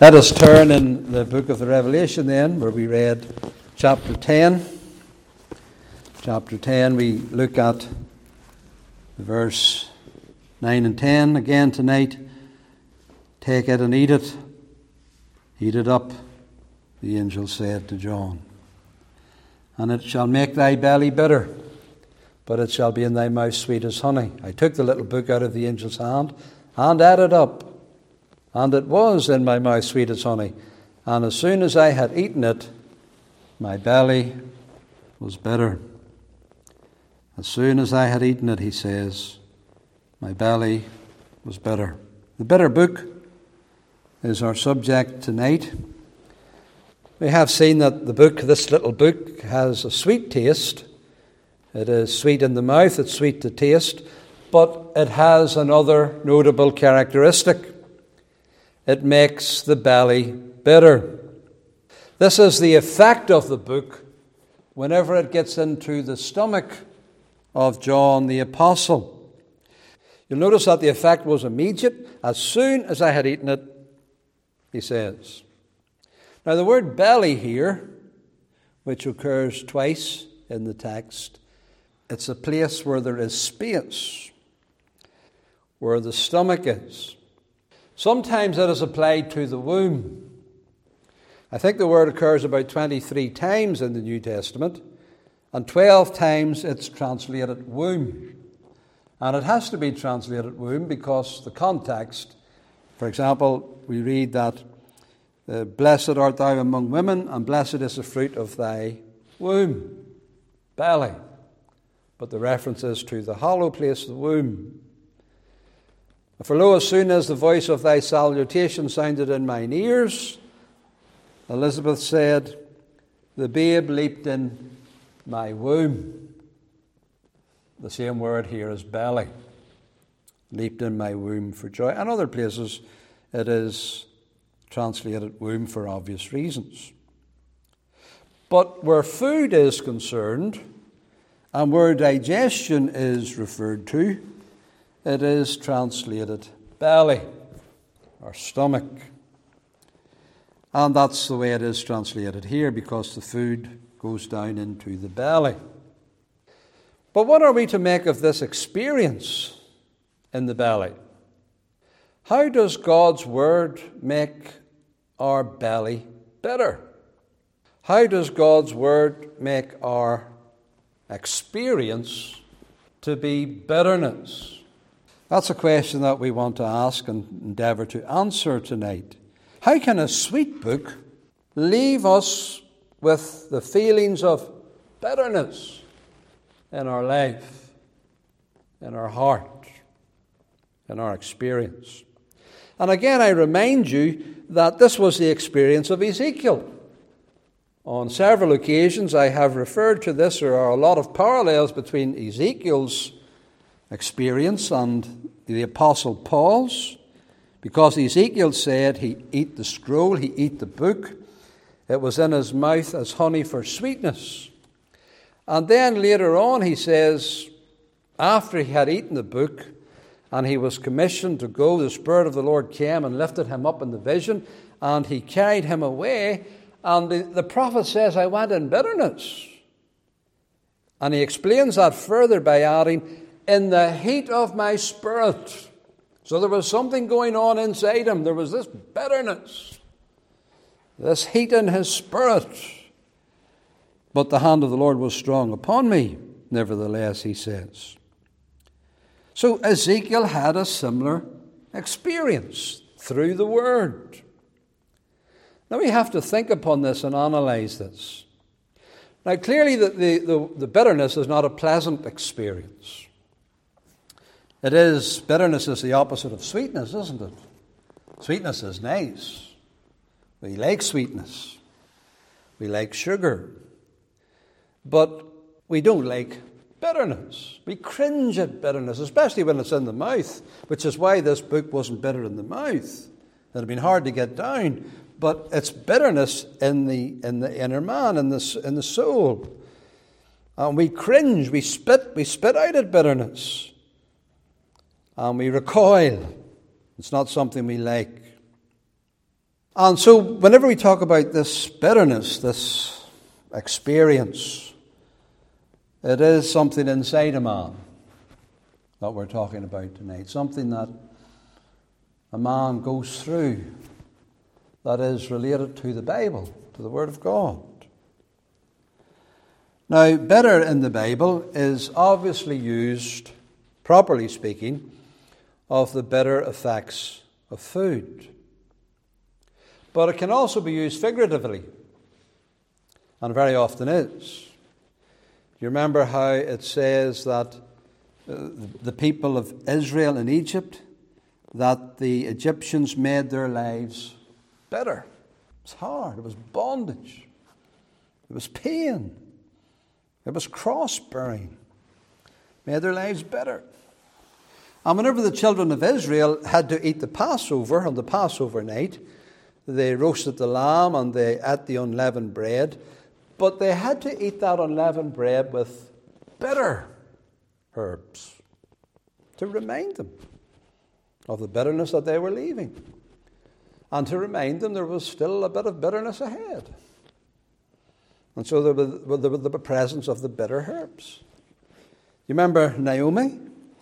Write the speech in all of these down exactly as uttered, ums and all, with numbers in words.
Let us turn in the book of the Revelation then, where we read chapter ten. Chapter ten, we look at verse nine and ten again tonight. Take it and eat it. Eat it up, the angel said to John. And it shall make thy belly bitter, but it shall be in thy mouth sweet as honey. I took the little book out of the angel's hand and ate it up. And it was in my mouth sweet as honey. And as soon as I had eaten it, my belly was bitter. As soon as I had eaten it, he says, my belly was bitter. The bitter book is our subject tonight. We have seen that the book, this little book, has a sweet taste. It is sweet in the mouth, it's sweet to taste, but it has another notable characteristic. It makes the belly bitter. This is the effect of the book whenever it gets into the stomach of John the Apostle. You'll notice that the effect was immediate. As soon as I had eaten it, he says. Now the word belly here, which occurs twice in the text, it's a place where there is space, where the stomach is. Sometimes it is applied to the womb. I think the word occurs about twenty-three times in the New Testament, and twelve times it's translated womb. And it has to be translated womb because the context, for example, we read that, uh, blessed art thou among women, and blessed is the fruit of thy womb, belly. But the reference is to the hollow place, the womb. For lo, as soon as the voice of thy salutation sounded in mine ears, Elizabeth said, the babe leaped in my womb. The same word here is belly. Leaped in my womb for joy. And other places it is translated womb for obvious reasons. But where food is concerned, and where digestion is referred to, it is translated belly, or stomach. And that's the way it is translated here, because the food goes down into the belly. But what are we to make of this experience in the belly? How does God's word make our belly bitter? How does God's word make our experience to be bitterness? That's a question that we want to ask and endeavour to answer tonight. How can a sweet book leave us with the feelings of bitterness in our life, in our heart, in our experience? And again, I remind you that this was the experience of Ezekiel. On several occasions I have referred to this. There are a lot of parallels between Ezekiel's experience and the Apostle Paul's, because Ezekiel said he eat the scroll, he eat the book. It was in his mouth as honey for sweetness. And then later on he says, after he had eaten the book and he was commissioned to go, the Spirit of the Lord came and lifted him up in the vision, and he carried him away. And the, the prophet says, I went in bitterness. And he explains that further by adding, in the heat of my spirit. So there was something going on inside him. There was this bitterness, this heat in his spirit. But the hand of the Lord was strong upon me, nevertheless, he says. So Ezekiel had a similar experience through the word. Now we have to think upon this and analyze this. Now clearly the, the, the, the bitterness is not a pleasant experience. It is, bitterness is the opposite of sweetness, isn't it? Sweetness is nice. We like sweetness. We like sugar. But we don't like bitterness. We cringe at bitterness, especially when it's in the mouth, which is why this book wasn't bitter in the mouth. It had been hard to get down. But it's bitterness in the in the inner man, in the, in the soul. And we cringe, we spit, we spit out at bitterness. And we recoil. It's not something we like. And so whenever we talk about this bitterness, this experience, it is something inside a man that we're talking about tonight. Something that a man goes through that is related to the Bible, to the Word of God. Now, bitter in the Bible is obviously used, properly speaking, of the bitter effects of food. But it can also be used figuratively, and very often is. You remember how it says that uh, the people of Israel in Egypt, that the Egyptians made their lives bitter. It was hard. It was bondage. It was pain. It was cross-bearing. Made their lives bitter. And whenever the children of Israel had to eat the Passover on the Passover night, they roasted the lamb and they ate the unleavened bread. But they had to eat that unleavened bread with bitter herbs to remind them of the bitterness that they were leaving. And to remind them there was still a bit of bitterness ahead. And so there was, there was the presence of the bitter herbs. You remember Naomi?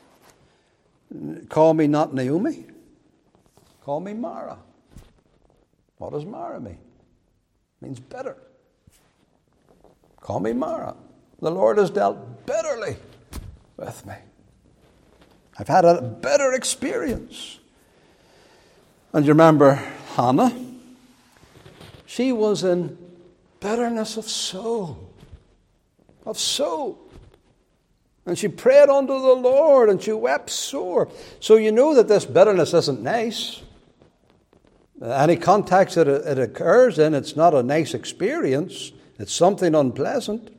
Call me not Naomi. Call me Mara. What does Mara mean? It means bitter. Call me Mara. The Lord has dealt bitterly with me. I've had a bitter experience. And you remember Hannah? She was in bitterness of soul. Of soul. And she prayed unto the Lord and she wept sore. So you know that this bitterness isn't nice. Any context that it occurs in, it's not a nice experience. It's something unpleasant.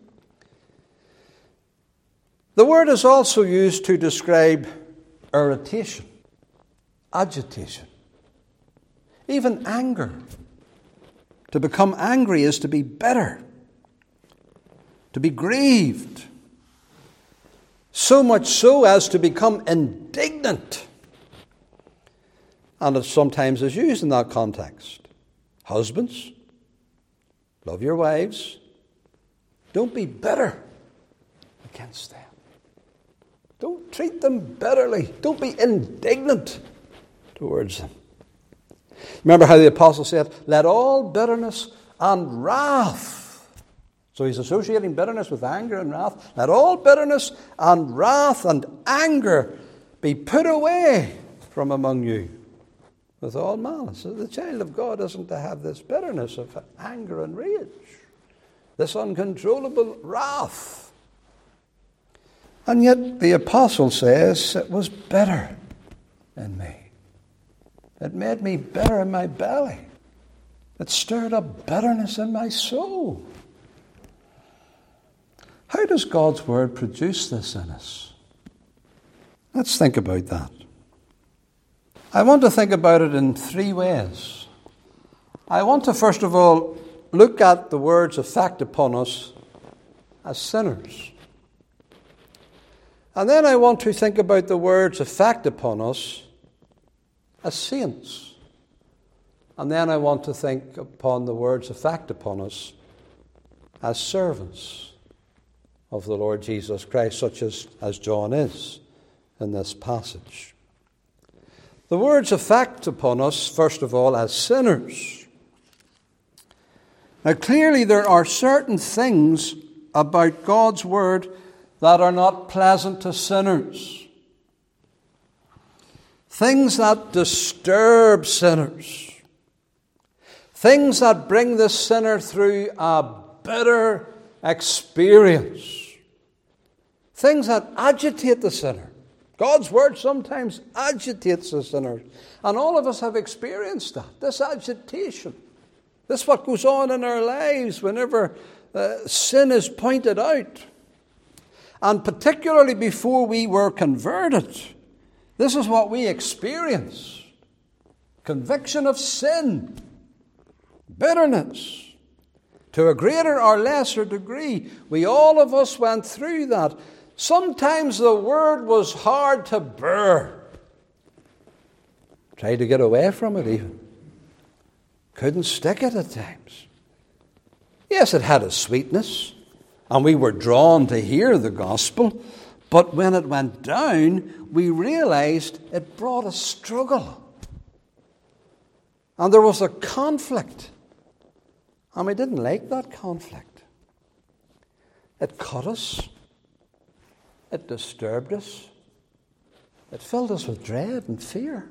The word is also used to describe irritation, agitation, even anger. To become angry is to be bitter, to be grieved, so much so as to become indignant. And it sometimes is used in that context. Husbands, love your wives. Don't be bitter against them. Don't treat them bitterly. Don't be indignant towards them. Remember how the apostle said, let all bitterness and wrath. So he's associating bitterness with anger and wrath. Let all bitterness and wrath and anger be put away from among you with all malice. So the child of God isn't to have this bitterness of anger and rage, this uncontrollable wrath. And yet the apostle says it was bitter in me. It made me bitter in my belly. It stirred up bitterness in my soul. How does God's word produce this in us? Let's think about that. I want to think about it in three ways. I want to first of all look at the word's effect upon us as sinners. And then I want to think about the word's effect upon us as saints. And then I want to think upon the word's effect upon us as servants of the Lord Jesus Christ, such as, as John is in this passage. The word's effect upon us, first of all, as sinners. Now, clearly there are certain things about God's word that are not pleasant to sinners. Things that disturb sinners. Things that bring the sinner through a bitter experience. Things that agitate the sinner. God's word sometimes agitates the sinner. And all of us have experienced that. This agitation. This is what goes on in our lives whenever uh, sin is pointed out. And particularly before we were converted. This is what we experience. Conviction of sin. Bitterness. To a greater or lesser degree. We all of us went through that. Sometimes the word was hard to bear. Tried to get away from it even. couldn't stick it at times. Yes, it had a sweetness, and we were drawn to hear the gospel, but when it went down, we realized it brought a struggle. And there was a conflict. And we didn't like that conflict. It cut us. It disturbed us. It filled us with dread and fear.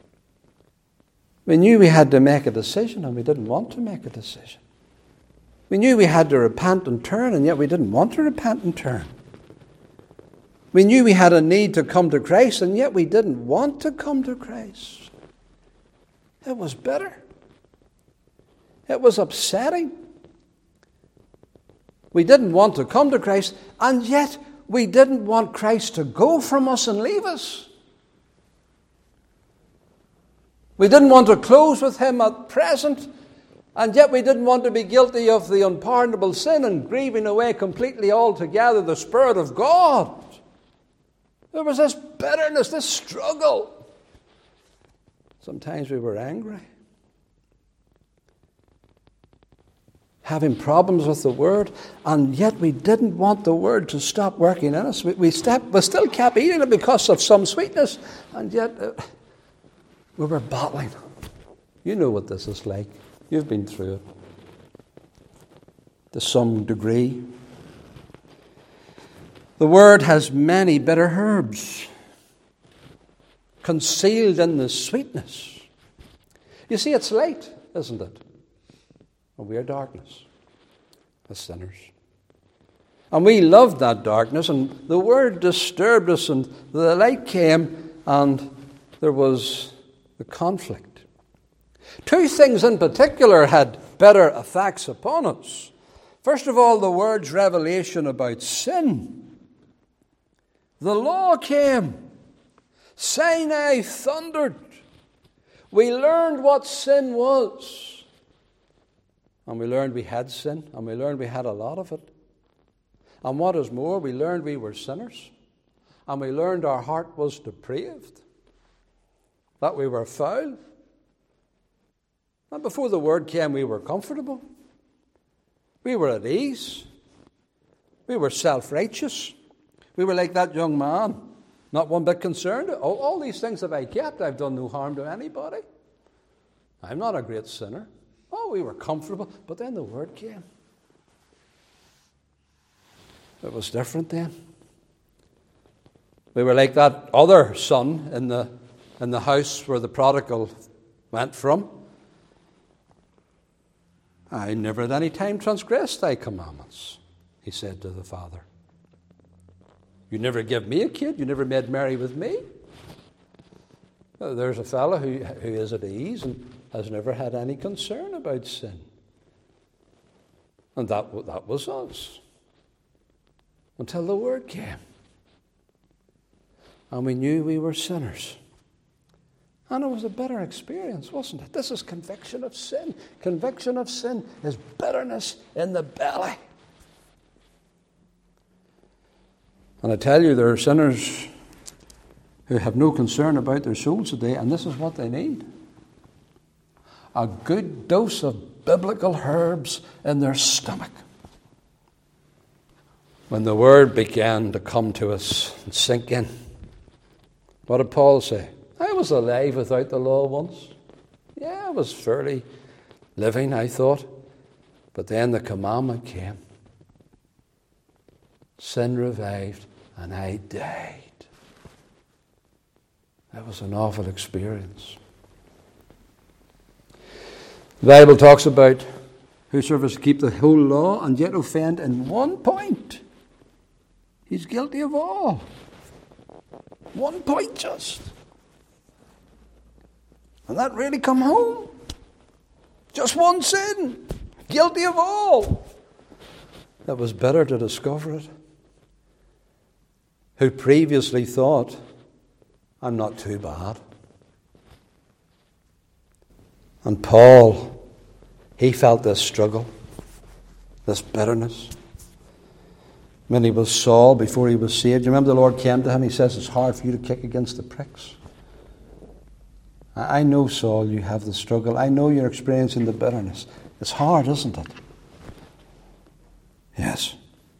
We knew we had to make a decision, and we didn't want to make a decision. We knew we had to repent and turn, and yet we didn't want to repent and turn. We knew we had a need to come to Christ, and yet we didn't want to come to Christ. It was bitter. It was upsetting. We didn't want to come to Christ, and yet we didn't want Christ to go from us and leave us. We didn't want to close with him at present, and yet we didn't want to be guilty of the unpardonable sin and grieving away completely altogether the Spirit of God. There was this bitterness, this struggle. Sometimes we were angry. Having problems with the Word, and yet we didn't want the Word to stop working in us. We, we, stepped, we still kept eating it because of some sweetness, and yet uh, we were battling. You know what this is like. You've been through it to some degree. The Word has many bitter herbs concealed in the sweetness. You see, it's light, isn't it? And we are darkness as sinners. And we loved that darkness, and the Word disturbed us, and the light came, and there was the conflict. Two things in particular had better effects upon us. First of all, the Word's revelation about sin. The law came. Sinai thundered. We learned what sin was. And we learned we had sin, and we learned we had a lot of it. And what is more, we learned we were sinners. And we learned our heart was depraved. That we were foul. And before the Word came, we were comfortable. We were at ease. We were self-righteous. We were like that young man, not one bit concerned. Oh, all these things have I kept. I've done no harm to anybody. I'm not a great sinner. Oh, we were comfortable. But then the Word came. It was different then. We were like that other son in the, in the house where the prodigal went from. I never at any time transgressed thy commandments, he said to the father. You never give me a kid. You never made merry with me. Well, there's a fellow who, who is at ease and has never had any concern about sin. And that, that was us. Until the Word came. And we knew we were sinners. And it was a bitter experience, wasn't it? This is conviction of sin. Conviction of sin is bitterness in the belly. And I tell you, there are sinners who have no concern about their souls today, and this is what they need. A good dose of biblical herbs in their stomach. When the Word began to come to us and sink in, what did Paul say? I was alive without the law once. Yeah, I was fairly living, I thought. But then the commandment came. Sin revived, and I died. That was an awful experience. The Bible talks about whosoever keep the whole law and yet offend in one point, he's guilty of all. One point just. And that really come home. Just one sin. Guilty of all. It was better to discover it. Who previously thought, I'm not too bad. And Paul, he felt this struggle, this bitterness. When he was Saul, before he was saved, you remember the Lord came to him, he says, it's hard for you to kick against the pricks. I know, Saul, you have the struggle. I know you're experiencing the bitterness. It's hard, isn't it? Yes.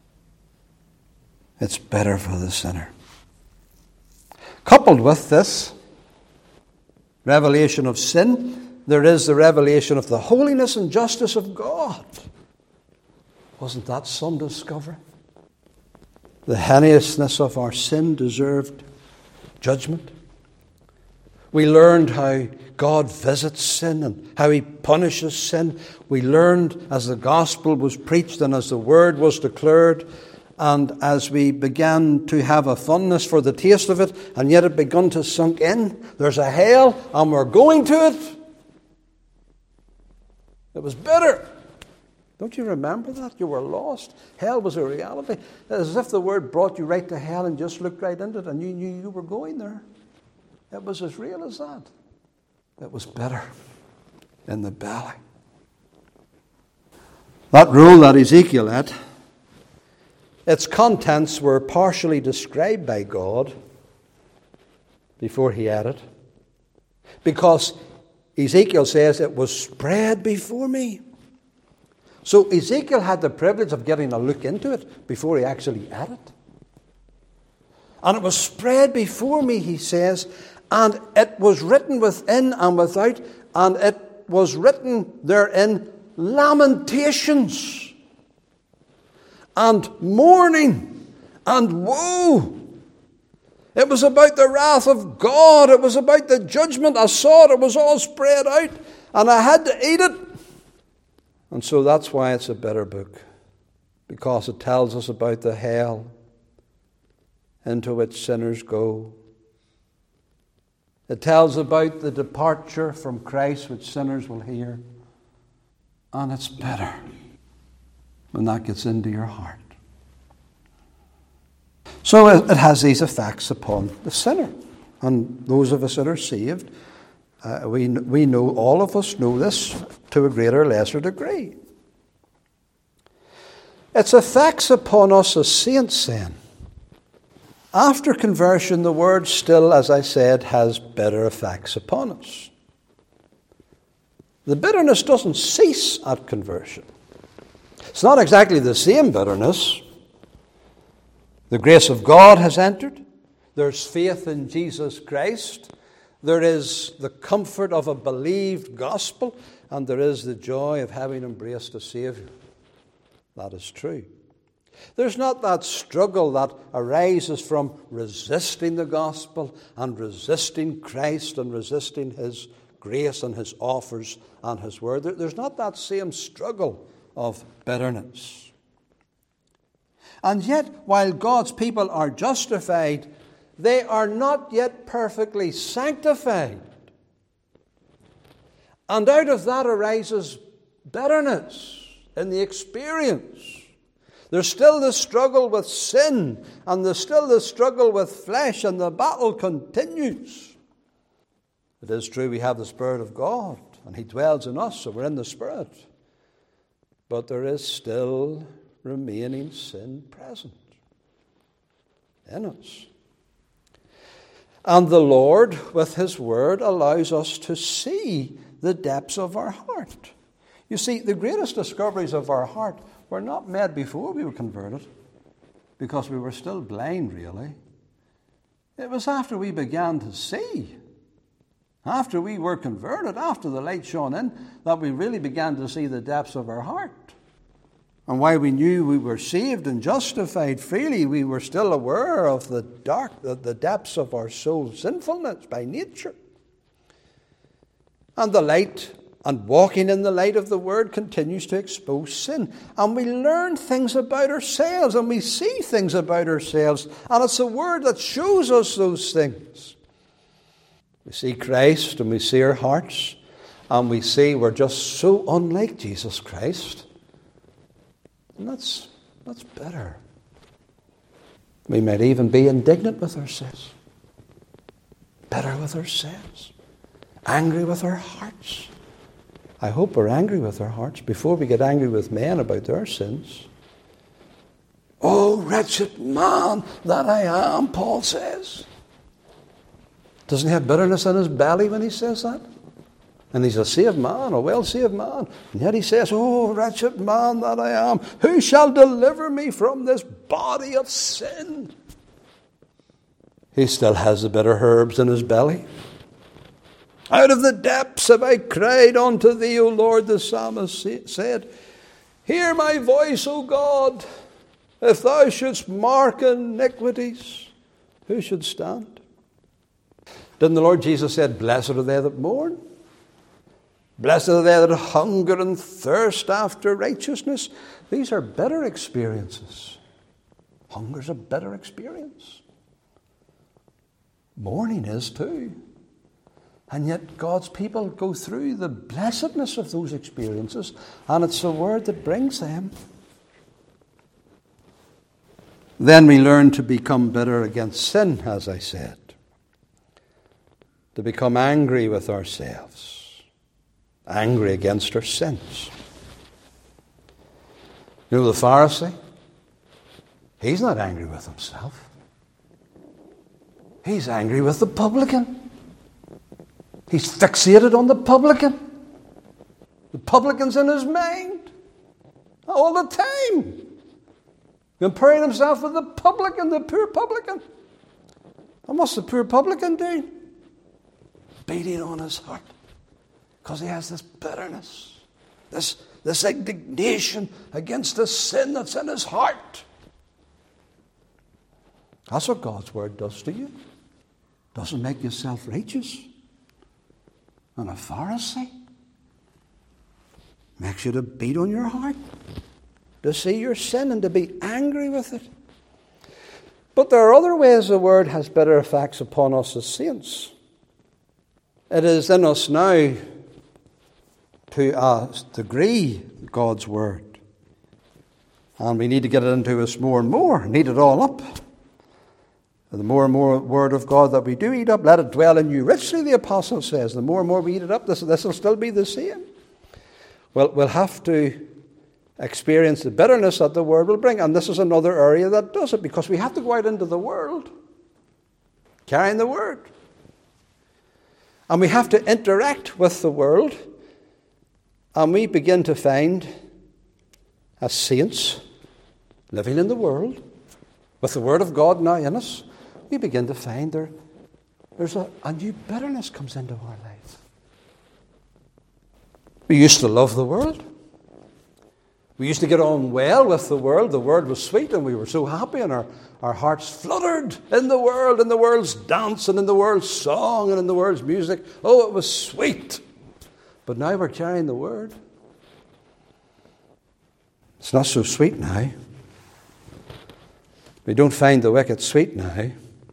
It's better for the sinner. Coupled with this revelation of sin, there is the revelation of the holiness and justice of God. Wasn't that some discovery? The heinousness of our sin deserved judgment. We learned how God visits sin and how He punishes sin. We learned as the gospel was preached and as the word was declared, and as we began to have a fondness for the taste of it, and yet it begun to sink in. There's a hell and we're going to it. It was bitter. Don't you remember that? You were lost. Hell was a reality. As if the word brought you right to hell and just looked right into it and you knew you were going there. It was as real as that. It was bitter in the belly. That rule that Ezekiel had, its contents were partially described by God before He had it. Because Ezekiel says it was spread before me. So Ezekiel had the privilege of getting a look into it before he actually had it. And it was spread before me, he says, and it was written within and without, and it was written therein lamentations and mourning and woe. It was about the wrath of God. It was about the judgment. I saw it. It was all spread out, and I had to eat it. And so that's why it's a bitter book, because it tells us about the hell into which sinners go. It tells about the departure from Christ which sinners will hear. And it's bitter when that gets into your heart. So it has these effects upon the sinner. And those of us that are saved, uh, we, we know, all of us know this to a greater or lesser degree. Its effects upon us as saints then. After conversion, the word still, as I said, has bitter effects upon us. The bitterness doesn't cease at conversion. It's not exactly the same bitterness. The grace of God has entered. There's faith in Jesus Christ. There is the comfort of a believed gospel. And there is the joy of having embraced a Saviour. That is true. There's not that struggle that arises from resisting the gospel and resisting Christ and resisting His grace and His offers and His word. There's not that same struggle of bitterness. And yet, while God's people are justified, they are not yet perfectly sanctified. And out of that arises bitterness in the experience. There's still the struggle with sin, and there's still the struggle with flesh, and the battle continues. It is true we have the Spirit of God, and He dwells in us, so we're in the Spirit. But there is still remaining sin present in us. And the Lord, with His Word, allows us to see the depths of our heart. You see, the greatest discoveries of our heart were not made before we were converted, because we were still blind, really. It was after we began to see, after we were converted, after the light shone in, that we really began to see the depths of our heart. And while we knew we were saved and justified freely, we were still aware of the dark, the, the depths of our soul's sinfulness by nature. And the light and walking in the light of the Word continues to expose sin. And we learn things about ourselves, and we see things about ourselves. And it's the Word that shows us those things. We see Christ, and we see our hearts, and we see we're just so unlike Jesus Christ. And that's, that's bitter. We might even be indignant with ourselves, bitter with ourselves, angry with our hearts. I hope we're angry with our hearts before we get angry with men about their sins. Oh, wretched man that I am, Paul says. Doesn't he have bitterness in his belly when he says that? And he's a saved man, a well-saved man. And yet he says, oh, wretched man that I am, who shall deliver me from this body of sin? He still has the bitter herbs in his belly. Out of the depths have I cried unto thee, O Lord, the psalmist said. Hear my voice, O God. If thou shouldst mark iniquities, who should stand? Didn't the Lord Jesus say, blessed are they that mourn? Blessed are they that hunger and thirst after righteousness. These are bitter experiences. Hunger's a bitter experience. Mourning is too. And yet God's people go through the blessedness of those experiences, and it's the Word that brings them. Then we learn to become bitter against sin, as I said. To become angry with ourselves. Angry against our sins. You know the Pharisee? He's not angry with himself. He's angry with the publican. He's fixated on the publican. The publican's in his mind all the time. Comparing himself with the publican, the poor publican. And what's the poor publican doing? Beating on his heart. Because he has this bitterness. This, this indignation against the sin that's in his heart. That's what God's Word does to you. Doesn't make you self-righteous. And a Pharisee makes you to beat on your heart, to see your sin and to be angry with it. But there are other ways the Word has better effects upon us as saints. It is in us now to a degree God's Word. And we need to get it into us more and more, and eat it all up. The more and more Word of God that we do eat up, let it dwell in you richly, the Apostle says. The more and more we eat it up, this, this will still be the same. Well, we'll have to experience the bitterness that the Word will bring. And this is another area that does it, because we have to go out into the world, carrying the Word. And we have to interact with the world. And we begin to find, as saints, living in the world, with the Word of God now in us, we begin to find there, there's a, a new bitterness comes into our life. We used to love the world. We used to get on well with the world. The world was sweet and we were so happy, and our, our hearts fluttered in the world, in the world's dance and in the world's song and in the world's music. Oh, it was sweet. But now we're carrying the Word. It's not so sweet now. We don't find the wicked sweet now.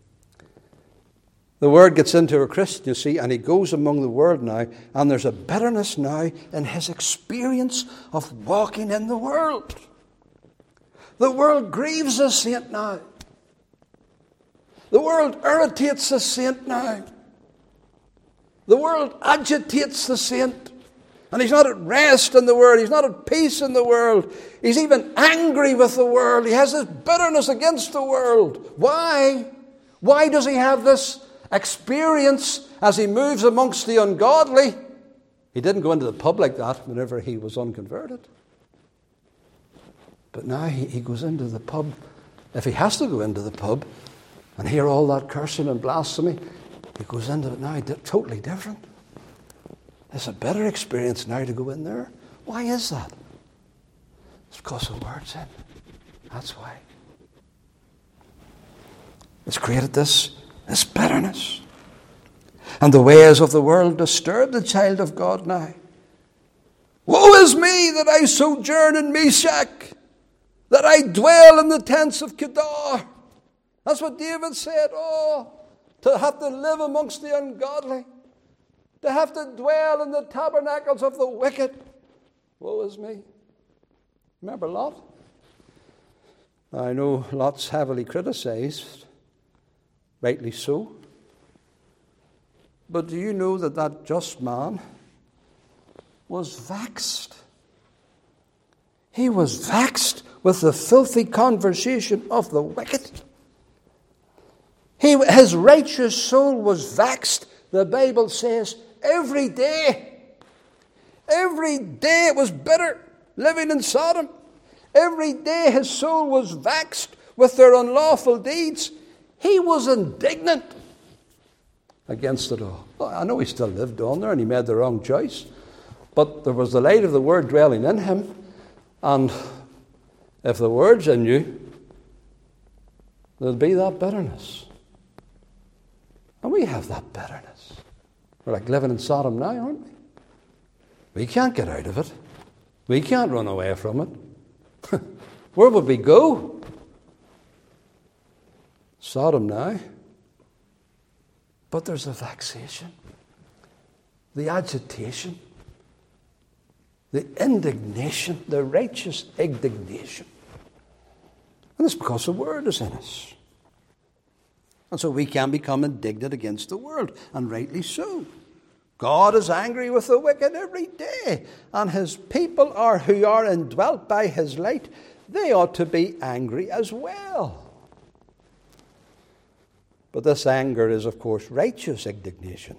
The Word gets into a Christian, you see, and he goes among the world now, and there's a bitterness now in his experience of walking in the world. The world grieves a saint now. The world irritates a saint now. The world agitates the saint. And he's not at rest in the world. He's not at peace in the world. He's even angry with the world. He has this bitterness against the world. Why? Why does he have this experience as he moves amongst the ungodly? He didn't go into the pub like that whenever he was unconverted. But now he, he goes into the pub. If he has to go into the pub and hear all that cursing and blasphemy, he goes into it now totally different. It's a better experience now to go in there. Why is that? It's because the Word's in. That's why. It's created this, this bitterness. And the ways of the world disturb the child of God now. Woe is me that I sojourn in Meshach, that I dwell in the tents of Kedar. That's what David said. Oh, to have to live amongst the ungodly. To have to dwell in the tabernacles of the wicked. Woe is me. Remember Lot? I know Lot's heavily criticized, rightly so. But do you know that that just man was vexed? He was vexed with the filthy conversation of the wicked. He, his righteous soul was vexed, the Bible says, every day. Every day it was bitter, living in Sodom. Every day his soul was vexed with their unlawful deeds. He was indignant against it all. Well, I know he still lived on there and he made the wrong choice, but there was the light of the Word dwelling in him, and if the Word's in you, there'll be that bitterness. And we have that bitterness. We're like living in Sodom now, aren't we? We can't get out of it. We can't run away from it. Where would we go? Sodom now. But there's the vexation, the agitation, the indignation, the righteous indignation. And it's because the Word is in us. And so we can become indignant against the world, and rightly so. God is angry with the wicked every day, and his people are who are indwelt by his light, they ought to be angry as well. But this anger is, of course, righteous indignation.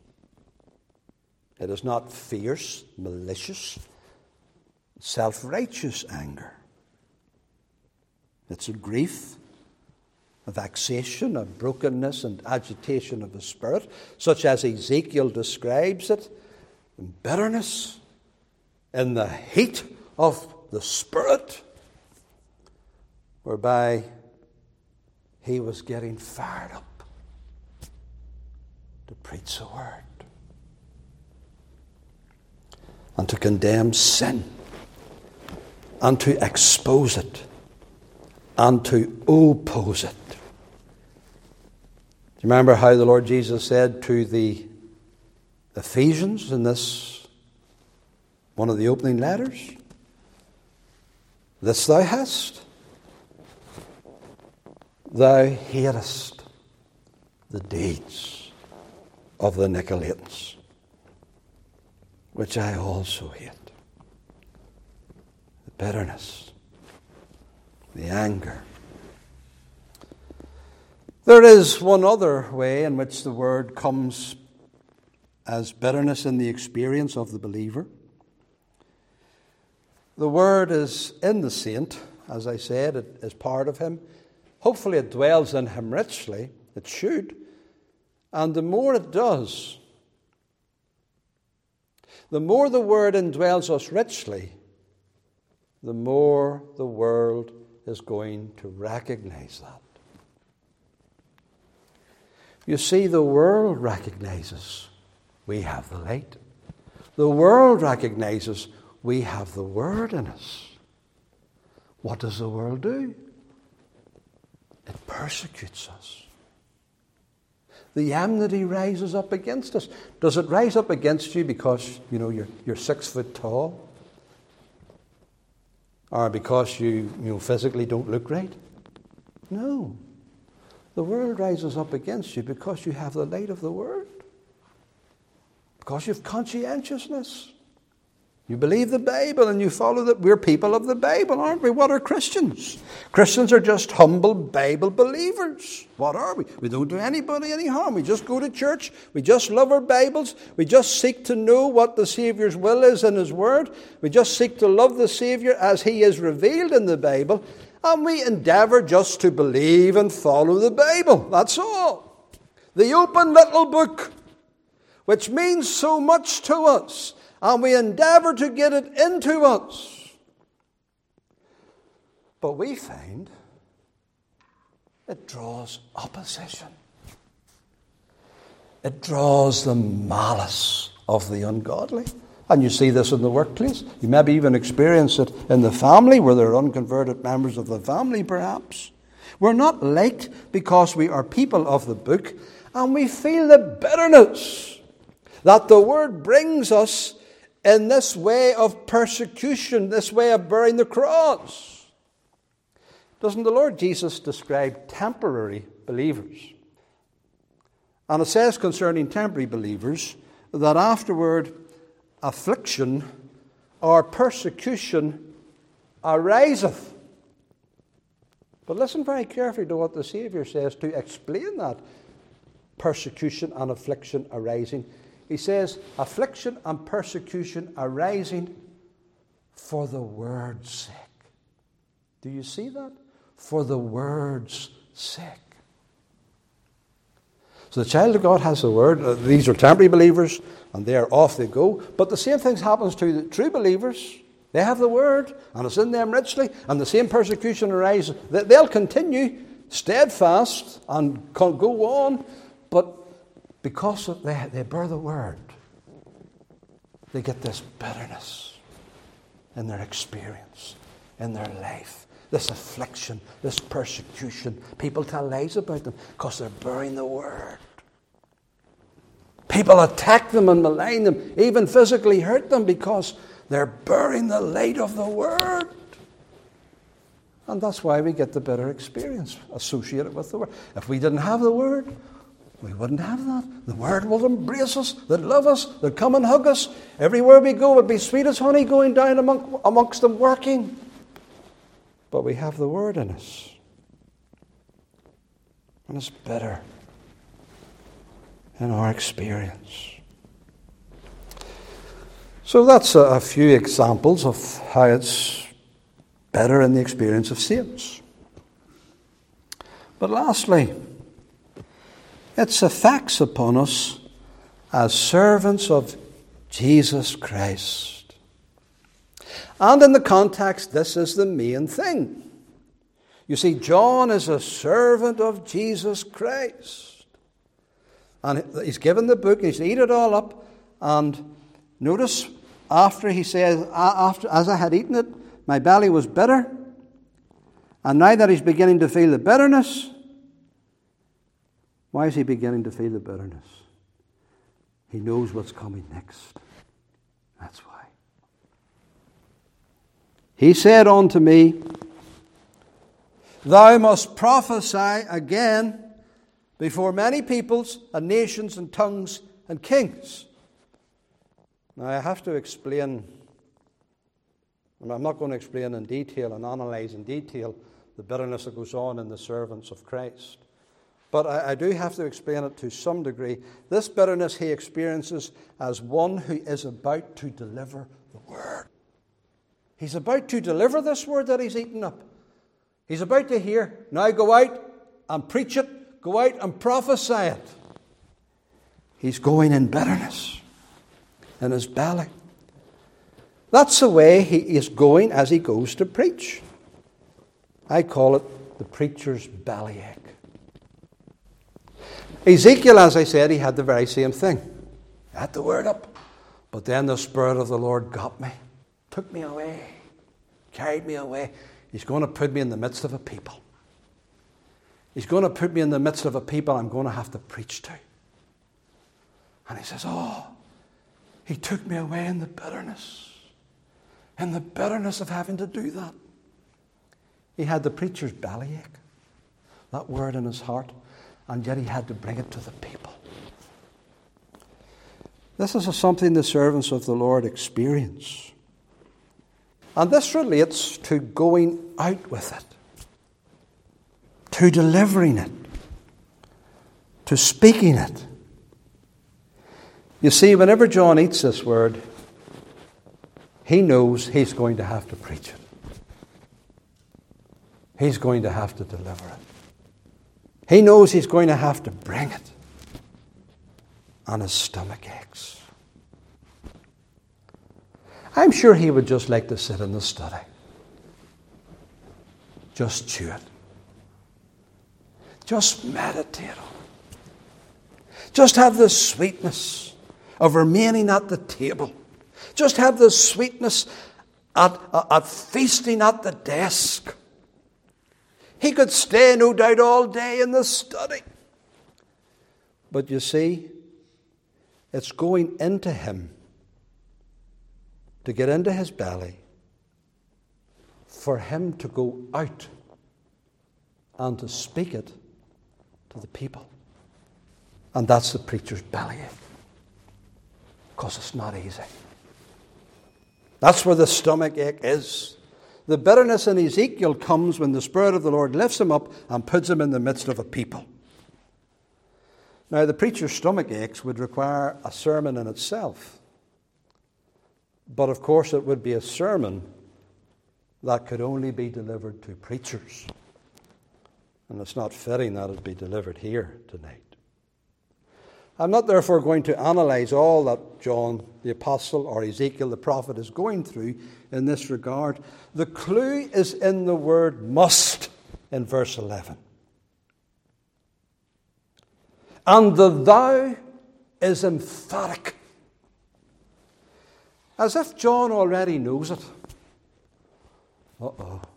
It is not fierce, malicious, self-righteous anger. It's a grief, a vexation, a brokenness and agitation of the spirit, such as Ezekiel describes it, in bitterness, in the heat of the spirit, whereby he was getting fired up to preach the word and to condemn sin and to expose it and to oppose it. Do you remember how the Lord Jesus said to the Ephesians in this, one of the opening letters? This thou hast, thou hatest the deeds of the Nicolaitans, which I also hate. The bitterness, the anger. There is one other way in which the word comes as bitterness in the experience of the believer. The word is in the saint, as I said, it is part of him. Hopefully it dwells in him richly. It should. And the more it does, the more the word indwells us richly, the more the world is going to recognize that. You see, the world recognizes we have the light. The world recognizes we have the word in us. What does the world do? It persecutes us. The enmity rises up against us. Does it rise up against you because, you know, you're, you're six foot tall? Or because you, you know, physically don't look right? No. The world rises up against you because you have the light of the Word. Because you have conscientiousness. You believe the Bible and you follow that. We're people of the Bible, aren't we? What are Christians? Christians are just humble Bible believers. What are we? We don't do anybody any harm. We just go to church. We just love our Bibles. We just seek to know what the Saviour's will is in His Word. We just seek to love the Saviour as He is revealed in the Bible. And we endeavour just to believe and follow the Bible. That's all. The open little book, which means so much to us. And we endeavour to get it into us. But we find it draws opposition. It draws the malice of the ungodly. And you see this in the workplace. You maybe even experience it in the family, where there are unconverted members of the family, perhaps. We're not liked because we are people of the book, and we feel the bitterness that the Word brings us in this way of persecution, this way of bearing the cross. Doesn't the Lord Jesus describe temporary believers? And it says concerning temporary believers that afterward affliction or persecution ariseth. But listen very carefully to what the Saviour says to explain that persecution and affliction arising. He says, affliction and persecution arising for the word's sake. Do you see that? For the word's sake. So the child of God has the word. Uh, these are temporary believers, and they are off they go. But the same thing happens to the true believers. They have the word, and it's in them richly, and the same persecution arises. They'll continue steadfast and go on, but because of they, they bear the word, they get this bitterness in their experience, in their life. This affliction, this persecution. People tell lies about them because they're bearing the word. People attack them and malign them, even physically hurt them because they're bearing the light of the word. And that's why we get the bitter experience associated with the word. If we didn't have the word, we wouldn't have that. The word will embrace us, they'd love us, they'd come and hug us. Everywhere we go, it'd be sweet as honey going down among, amongst them working. But we have the word in us. And it's bitter in our experience. So that's a, a few examples of how it's better in the experience of saints. But lastly, its effects upon us as servants of Jesus Christ. And in the context, this is the main thing. You see, John is a servant of Jesus Christ. And he's given the book, he's eaten it all up, and notice after he says, after, as I had eaten it, my belly was bitter. And now that he's beginning to feel the bitterness, why is he beginning to feel the bitterness? He knows what's coming next. That's why. He said unto me, thou must prophesy again before many peoples and nations and tongues and kings. Now I have to explain, and I'm not going to explain in detail and analyze in detail the bitterness that goes on in the servants of Christ. But I, I do have to explain it to some degree. This bitterness he experiences as one who is about to deliver the word. He's about to deliver this word that he's eaten up. He's about to hear, now go out and preach it, go out and prophesy it. He's going in bitterness in his belly. That's the way he is going as he goes to preach. I call it the preacher's bellyache. Ezekiel, as I said, he had the very same thing. I had the word up, but then the Spirit of the Lord got me, took me away, carried me away. He's going to put me in the midst of a people. He's going to put me in the midst of a people I'm going to have to preach to. And he says, oh, he took me away in the bitterness. In the bitterness of having to do that. He had the preacher's bellyache. That word in his heart. And yet he had to bring it to the people. This is something the servants of the Lord experience. And this relates to going out with it. To delivering it. To speaking it. You see, whenever John eats this word, he knows he's going to have to preach it. He's going to have to deliver it. He knows he's going to have to bring it. And his stomach aches. I'm sure he would just like to sit in the study. Just chew it. Just meditate on it. Just have the sweetness of remaining at the table. Just have the sweetness at, at feasting at the desk. He could stay, no doubt, all day in the study. But you see, it's going into him, to get into his belly, for him to go out and to speak it to the people. And that's the preacher's bellyache. Because it's not easy. That's where the stomach ache is. The bitterness in Ezekiel comes when the Spirit of the Lord lifts him up and puts him in the midst of a people. Now, the preacher's stomach aches would require a sermon in itself. But of course, it would be a sermon that could only be delivered to preachers. And it's not fitting that it be delivered here tonight. I'm not therefore going to analyze all that John the Apostle or Ezekiel the prophet is going through in this regard. The clue is in the word must in verse eleven. And the thou is emphatic. As if John already knows it. Uh-oh.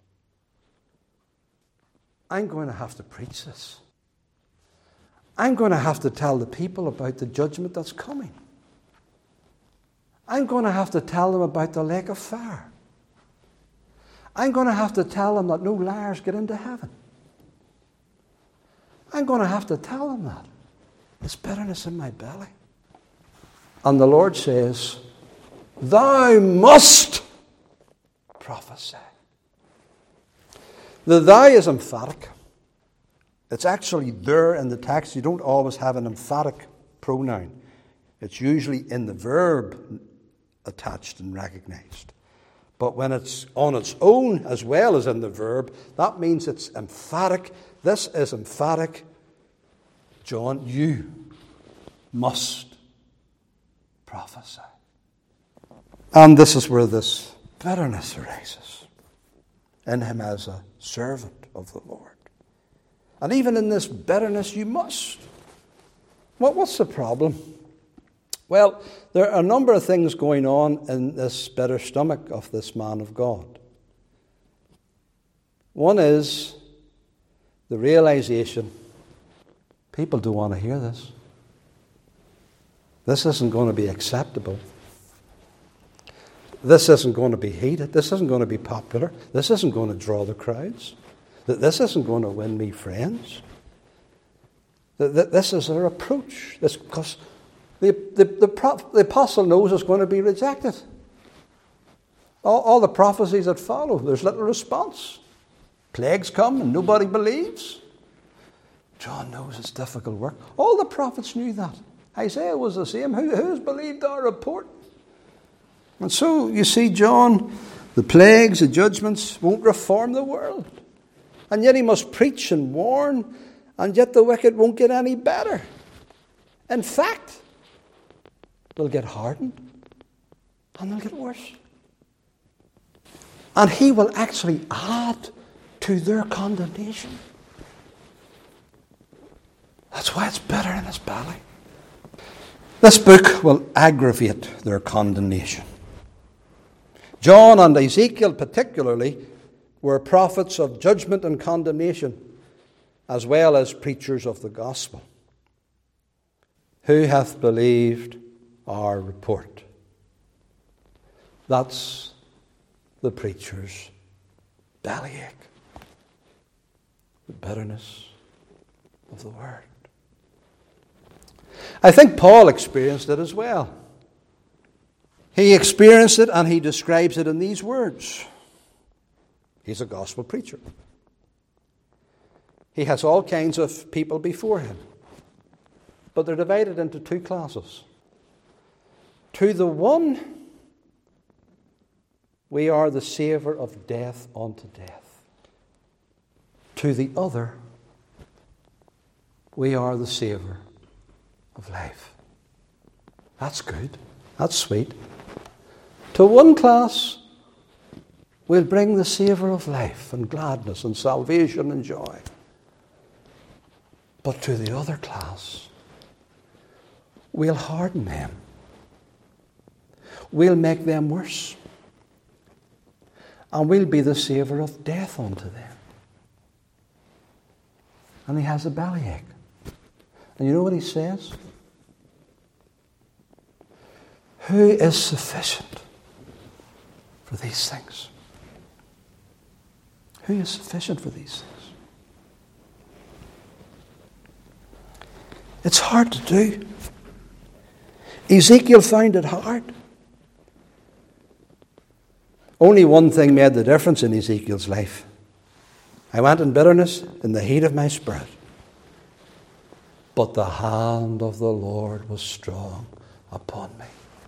I'm going to have to preach this. I'm going to have to tell the people about the judgment that's coming. I'm going to have to tell them about the lake of fire. I'm going to have to tell them that no liars get into heaven. I'm going to have to tell them that. There's bitterness in my belly. And the Lord says, thou must prophesy. The thou is emphatic. It's actually there in the text. You don't always have an emphatic pronoun. It's usually in the verb attached and recognized. But when it's on its own as well as in the verb, that means it's emphatic. This is emphatic. John, you must prophesy. And this is where this bitterness arises in him as a servant of the Lord. And even in this bitterness, you must. What, what's the problem? Well, there are a number of things going on in this bitter stomach of this man of God. One is the realization people don't want to hear this. This isn't going to be acceptable. This isn't going to be heeded. This isn't going to be popular. This isn't going to draw the crowds. That this isn't going to win me friends. That this is a reproach. This, because the, the, the, prof, the apostle knows it's going to be rejected. All, all the prophecies that follow, there's little response. Plagues come and nobody believes. John knows it's difficult work. All the prophets knew that. Isaiah was the same. Who, who's believed our report? And so, you see, John, the plagues, the judgments won't reform the world. And yet he must preach and warn, and yet the wicked won't get any better. In fact, they'll get hardened, and they'll get worse. And he will actually add to their condemnation. That's why it's bitter in his belly. This book will aggravate their condemnation. John and Ezekiel particularly were prophets of judgment and condemnation, as well as preachers of the gospel. Who hath believed our report? That's the preacher's bellyache. The bitterness of the word. I think Paul experienced it as well. He experienced it and he describes it in these words. He's a gospel preacher. He has all kinds of people before him. But they're divided into two classes. To the one, we are the savour of death unto death. To the other, we are the savour of life. That's good. That's sweet. To one class, we'll bring the savour of life and gladness and salvation and joy. But to the other class, we'll harden them. We'll make them worse. And we'll be the savour of death unto them. And he has a bellyache. And you know what he says? Who is sufficient for these things? Who is sufficient for these things? It's hard to do. Ezekiel found it hard. Only one thing made the difference in Ezekiel's life. I went in bitterness in the heat of my spirit, but the hand of the Lord was strong upon me.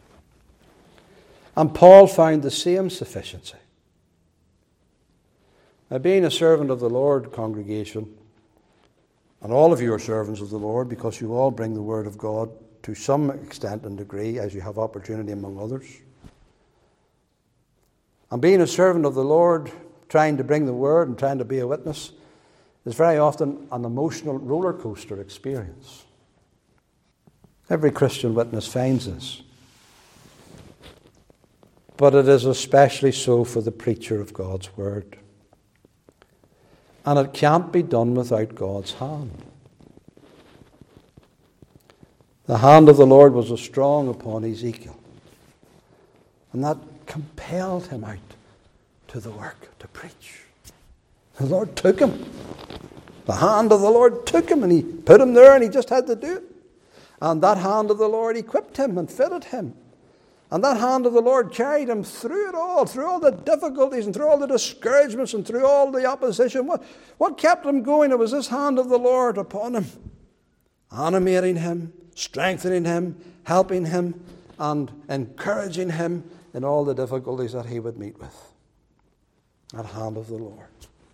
And Paul found the same sufficiency. Now, being a servant of the Lord, congregation, and all of you are servants of the Lord because you all bring the Word of God to some extent and degree as you have opportunity among others. And being a servant of the Lord, trying to bring the Word and trying to be a witness, is very often an emotional roller coaster experience. Every Christian witness finds this. But it is especially so for the preacher of God's Word. And it can't be done without God's hand. The hand of the Lord was strong upon Ezekiel. And that compelled him out to the work to preach. The Lord took him. The hand of the Lord took him and he put him there and he just had to do it. And that hand of the Lord equipped him and fitted him. And that hand of the Lord carried him through it all, through all the difficulties and through all the discouragements and through all the opposition. What, what kept him going? It was this hand of the Lord upon him, animating him, strengthening him, helping him, and encouraging him in all the difficulties that he would meet with. That hand of the Lord.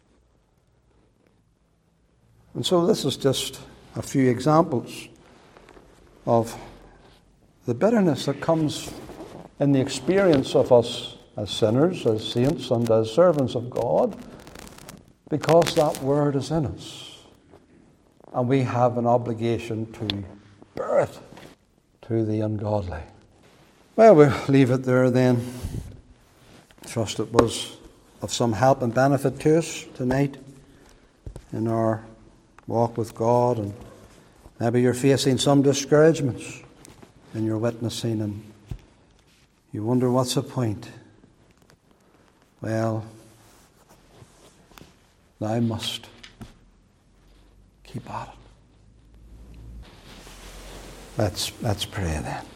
And so this is just a few examples of the bitterness that comes in the experience of us as sinners, as saints, and as servants of God, because that Word is in us. And we have an obligation to bear it to the ungodly. Well, we'll leave it there then. Trust it was of some help and benefit to us tonight in our walk with God. And maybe you're facing some discouragements in your witnessing and you wonder what's the point. Well, thou must keep at it. Let's, let's pray then.